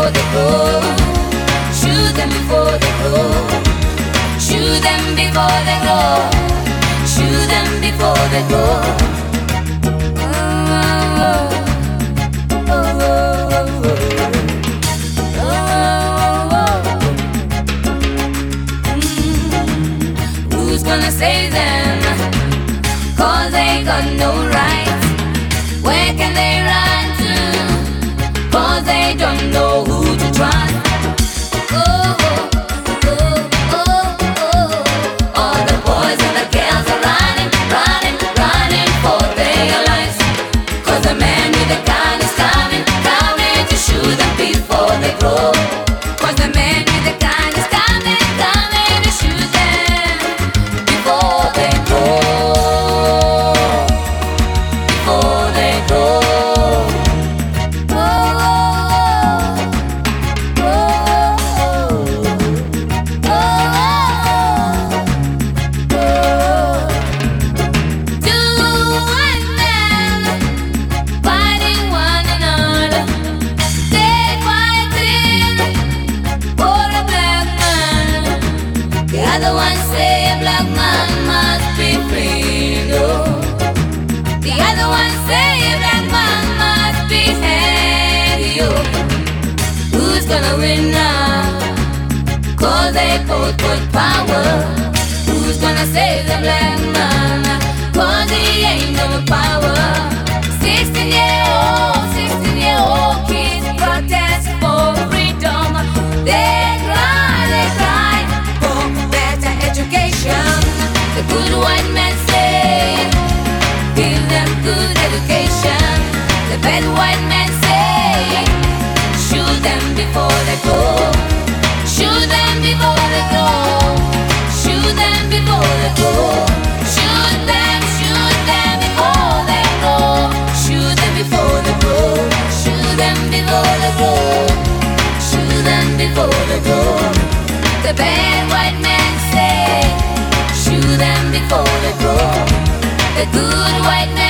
before they grow. Shoot them before they grow. Shoot them before they grow. Shoot them before they grow. Who's gonna save them? 'Cause they got no rights. Where can they run to? 'Cause they don't know who to trust. Oh, oh, oh, oh, oh. All the boys and the girls are running, running, running for their lives. 'Cause the man with the gun is coming, coming to shoot them before they grow. 'Cause the man with the gun is coming, coming to shoot them before they grow. Before they grow. The other ones say a black man must be free, no. The other ones say a black man must be hanged, yo. Who's gonna win now? 'Cause they both got power. Who's gonna save the black man? 'Cause he ain't got no power. 16-year-old kids protest for freedom. They cry for better education. The good white men say, give them good education. The bad white men say, shoot them before they go. Shoot them before they go. Shoot them before they go. Shoot them before they go. Shoot them before they go. Shoot them before they go. Shoot them before they go. The bad white men say, shoot them before they grow. The good white men